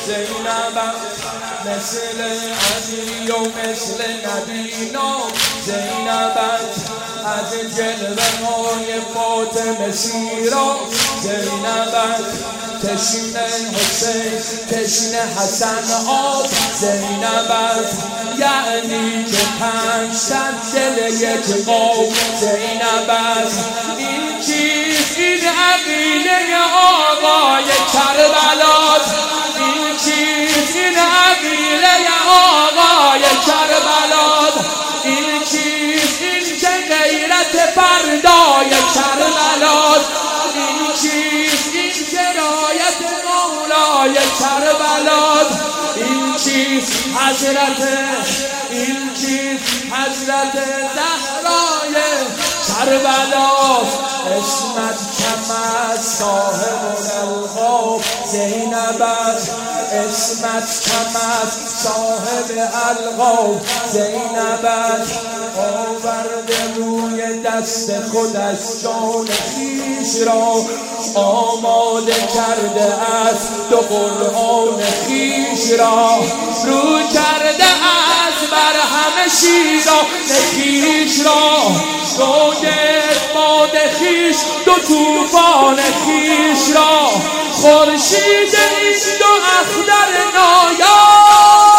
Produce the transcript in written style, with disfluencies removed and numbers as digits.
زینبم مثل علی و مثل نبینا زینبم از جلوه های فاطمه سیرا زینبم تشنه حسین تشنه حسن آب زینبم یعنی که 500 دل یک قوم زینبم این چیز این عقیده آقای کربلاست این چیز این عقیده آقای کربلاست این چیز این که غیرت فردای کربلاست این چیز این جرایت مولای کربلاست این چیز حضرت این چیز حضرت زهرای کربلاست اسمت کم از صاحب القاب زینب است اسمت کم از صاحب القاب زینب است آورده روی دست خودش جان خویش را آماده کرده است دو قرآن خویش را رو کرده است بر همه شیران خویش را گوید باد خویش دو طوفان خویش را خورشید این دو اختر نایا